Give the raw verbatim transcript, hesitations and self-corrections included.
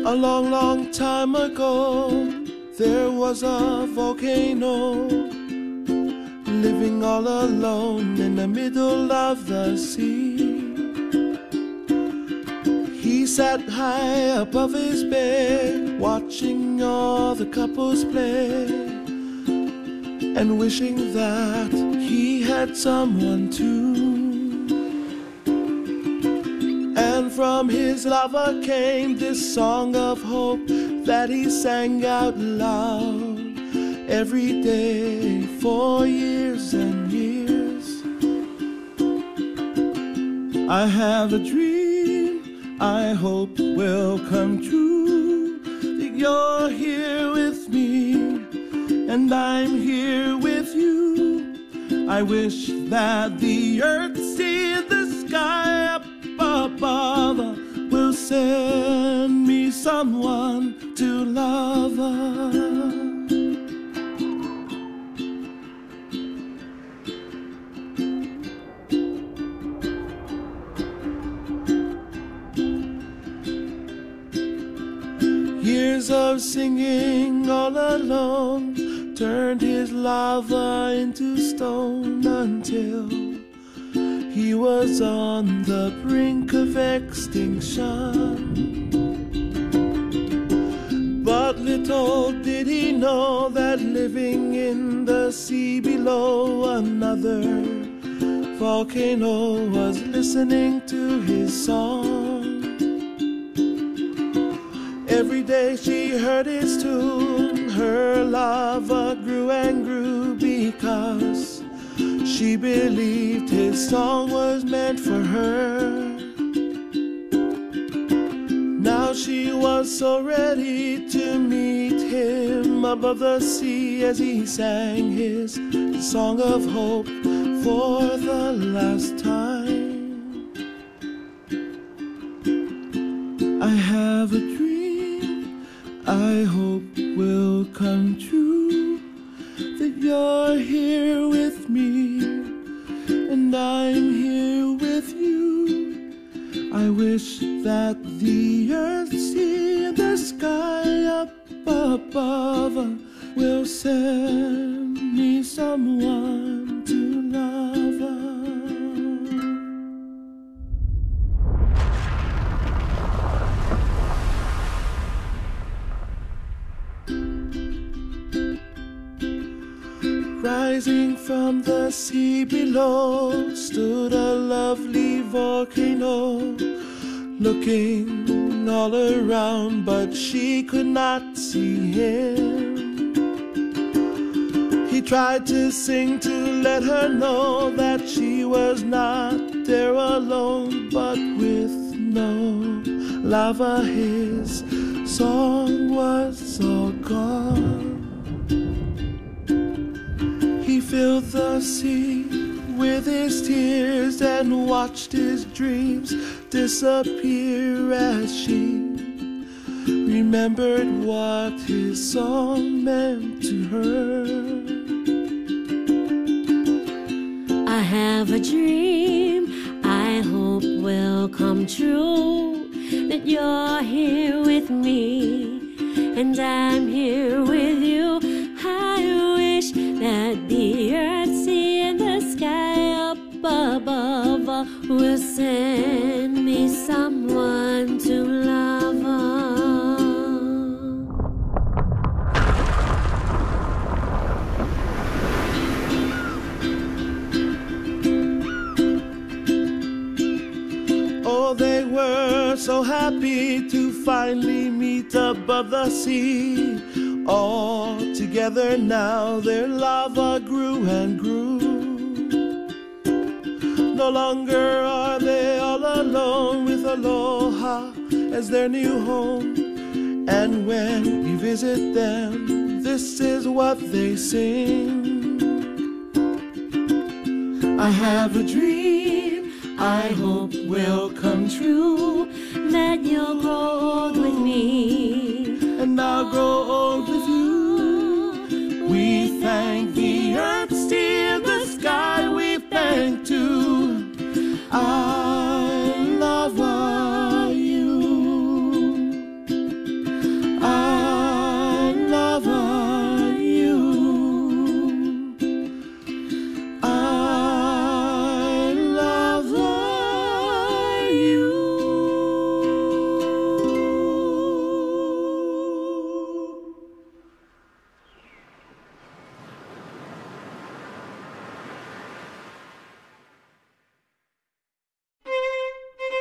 A long, long time ago, there was a volcano living all alone in the middle of the sea. He sat high above his bed, watching all the couples play, and wishing that he had someone too. And from his lover came this song of hope that he sang out loud every day for years and years. I have a dream I hope will come true, that you're here with me and I'm here with you. I wish that the earth, sea, the sky up above will send me someone to love her. Years of singing all alone turned his lava into stone until he was on the brink of extinction. But little did he know that living in the sea below, another volcano was listening to his song. Every day she heard his tune, her lava grew and grew because she believed his song was meant for her. Now she was so ready to meet him above the sea as he sang his song of hope for the last time. I have a dream I hope will come true, that you're here with me and I'm here with you. I wish that the earth, sea, and the sky up above will send me someone to love her. Rising from the sea below stood a lovely volcano, looking all around, but she could not see him. He tried to sing to let her know that she was not there alone, but with no lava his song was all gone. He filled the sea with his tears and watched his dreams disappear as she remembered what his song meant to her. I have a dream I hope will come true, that you're here with me and I'm here with you. I wish that the earth, sea, and the sky up above will send me someone to love her. Oh, they were so happy to finally meet above the sea. All together now their lava grew and grew. No longer are they all alone, with Aloha as their new home. And when we visit them, this is what they sing. I have a dream I hope will come true, that you'll grow old with me and I'll grow